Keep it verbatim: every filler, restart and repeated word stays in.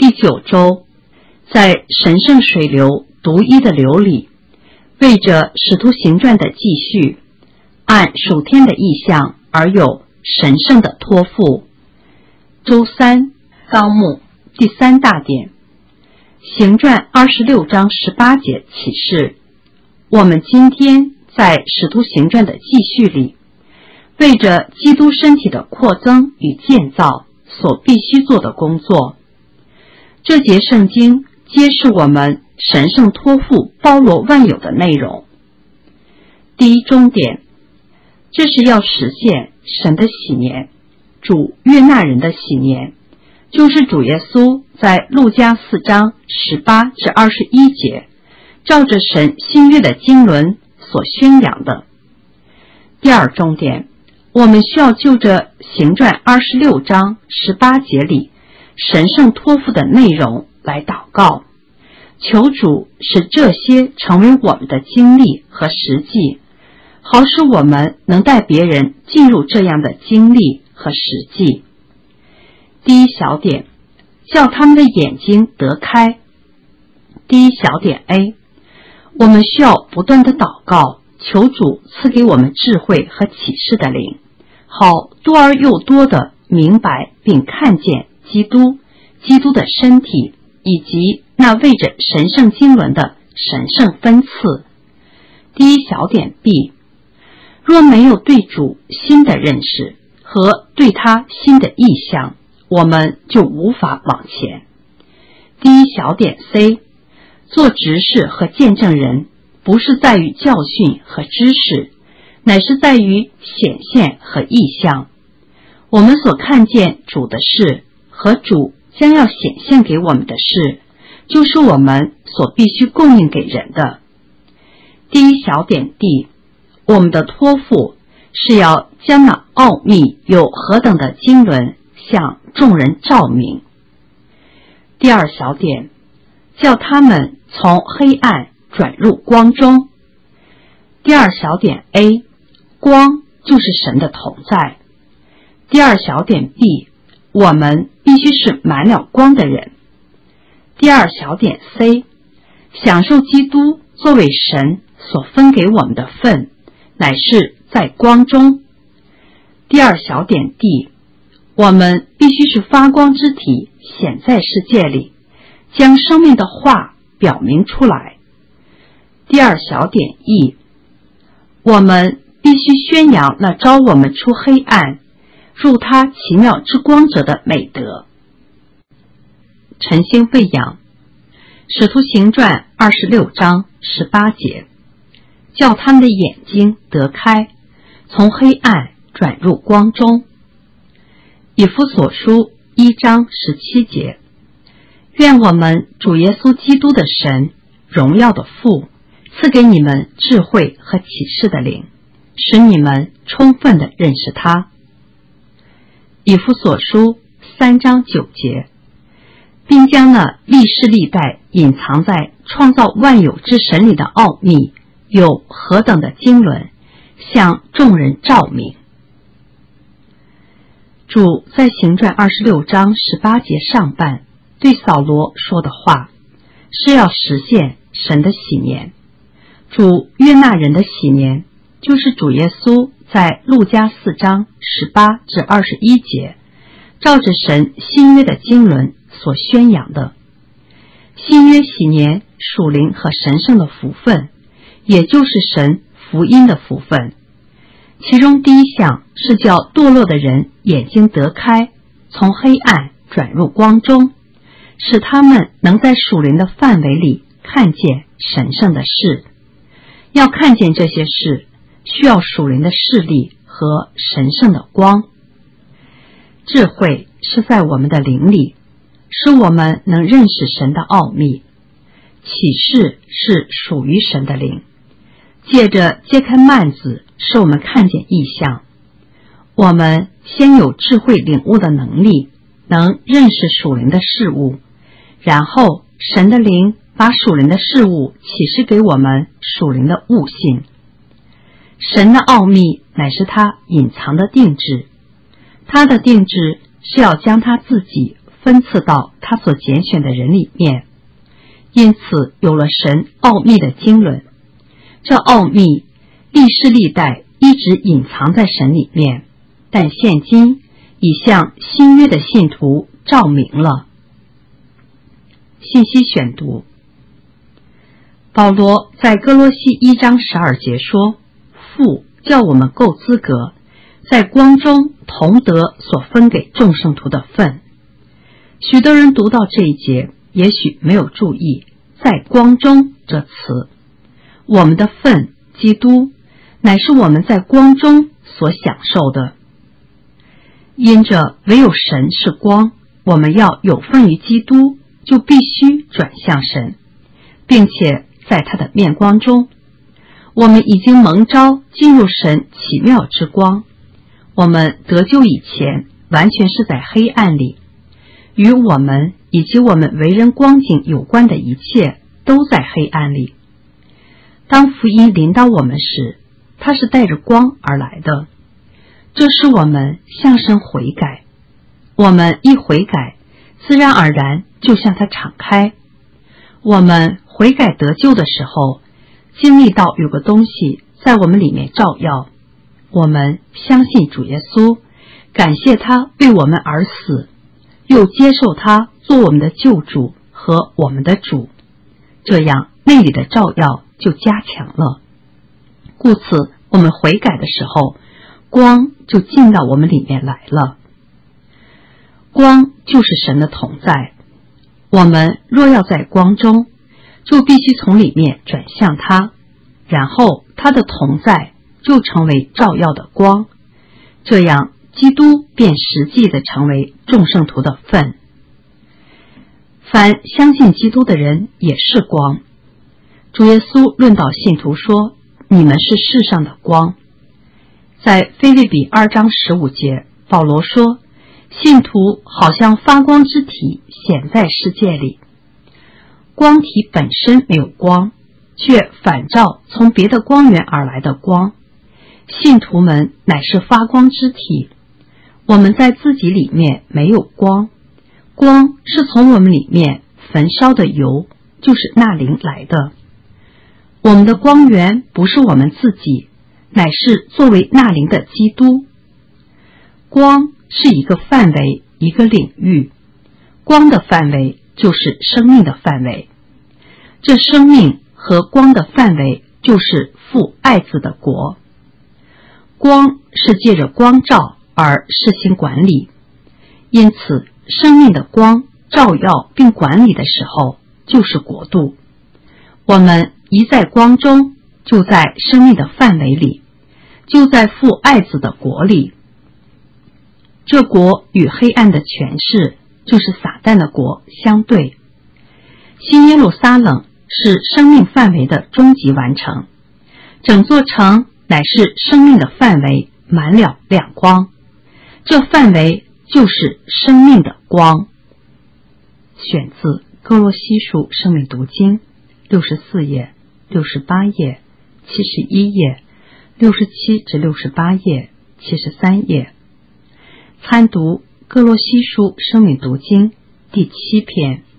第九周，在神圣水流独一的流里，为着使徒行传的继续，按属天的意象而有神圣的托付。周三，纲目第三大点，行传二十六章十八节启示，我们今天在使徒行传的继续里，为着基督身体的扩增与建造所必须做的工作。这节圣经揭示我们神圣托付包罗万有的内容。第一中点，这是要实现神的喜年，主悦纳人的喜年，就是主耶稣在路加四章十八至二十一节照着神新约的经纶所宣扬的。第二重点，我们需要就着行传二十六章十八节里神圣托付的内容来祷告，求主使这些成为我们的经历和实际，好使我们能带别人进入这样的经历和实际。第一小点，叫他们的眼睛得开。第一小点 A， 我们需要不断的祷告，求主赐给我们智慧和启示的灵，好多而又多的明白并看见基督、基督的身体以及那为着神圣经纶的神圣分赐。第一小点 B， 若没有对主新的认识和对他新的意象，我们就无法往前。第一小点 C， 做执事和见证人不是在于教训和知识，乃是在于显现和意象。我们所看见主的事和主将要显现给我们的事，就是我们所必须供应给人的。第一小点 D， 我们的托付是要将那奥秘有何等的经纶向众人照明。第二小点，叫他们从黑暗转入光中。第二小点 A， 光就是神的同在。第二小点 B， 我们必须是满了光的人。第二小点 C， 享受基督作为神所分给我们的份，乃是在光中。第二小点 D， 我们必须是发光之体显在世界里，将生命的话表明出来。第二小点 E， 我们必须宣扬那招我们出黑暗入他奇妙之光者的美德。晨星喂养，使徒行传二十六章十八节，叫他们的眼睛得开，从黑暗转入光中。以弗所书一章十七节，愿我们主耶稣基督的神，荣耀的父，赐给你们智慧和启示的灵，使你们充分地认识他。以弗所书三章九节，并将那历世历代隐藏在创造万有之神里的奥秘有何等的经纶向众人照明。主在行传二十六章十八节上半对扫罗说的话，是要实现神的喜年。主悦纳人的喜年，就是主耶稣在路加四章十八至二十一节照着神新约的经纶所宣扬的。新约喜年属灵和神圣的福分，也就是神福音的福分。其中第一项是叫堕落的人眼睛得开，从黑暗转入光中，使他们能在属灵的范围里看见神圣的事。要看见这些事，需要属灵的视力和神圣的光。智慧是在我们的灵里，使我们能认识神的奥秘。启示是属于神的灵，借着揭开幔子，使我们看见异象。我们先有智慧领悟的能力，能认识属灵的事物，然后神的灵把属灵的事物启示给我们属灵的悟性。神的奥秘乃是他隐藏的定制，他的定制是要将他自己分赐到他所拣选的人里面，因此有了神奥秘的经纶。这奥秘历世历代一直隐藏在神里面，但现今已向新约的信徒照明了。信息选读：保罗在哥罗西一章十二节说，父叫我们够资格在光中同得所分给众圣徒的份。许多人读到这一节也许没有注意在光中这词，我们的份基督乃是我们在光中所享受的。因着唯有神是光，我们要有份于基督，就必须转向神，并且在他的面光中，我们已经蒙召进入神奇妙之光。我们得救以前完全是在黑暗里，与我们以及我们为人光景有关的一切都在黑暗里。当福音临到我们时，它是带着光而来的，这使我们向神悔改。我们一悔改，自然而然就向它敞开。我们悔改得救的时候，经历到有个东西在我们里面照耀，我们相信主耶稣，感谢他为我们而死，又接受他做我们的救主和我们的主，这样内里的照耀就加强了。故此我们悔改的时候，光就进到我们里面来了。光就是神的同在，我们若要在光中，就必须从里面转向他，然后他的同在就成为照耀的光，这样基督便实际地成为众圣徒的份。凡相信基督的人也是光。主耶稣论到信徒说，你们是世上的光。在腓立比二章十五节，保罗说，信徒好像发光之体显在世界里。光体本身没有光，却反照从别的光源而来的光。信徒们乃是发光之体，我们在自己里面没有光，光是从我们里面焚烧的油，就是那灵来的。我们的光源不是我们自己，乃是作为那灵的基督。光是一个范围，一个领域，光的范围就是生命的范围，这生命和光的范围就是父爱子的国。光是借着光照而施行管理，因此生命的光照耀并管理的时候就是国度。我们一在光中，就在生命的范围里，就在父爱子的国里。这国与黑暗的权势，就是撒旦的国相对。新耶路撒冷是生命范围的终极完成，整座城乃是生命的范围满了亮光，这范围就是生命的光。选自哥罗西书生命读经六十四页、六十八页、七十一页、六十七至六十八页、七十三页。参读哥罗西书生命读经第七篇。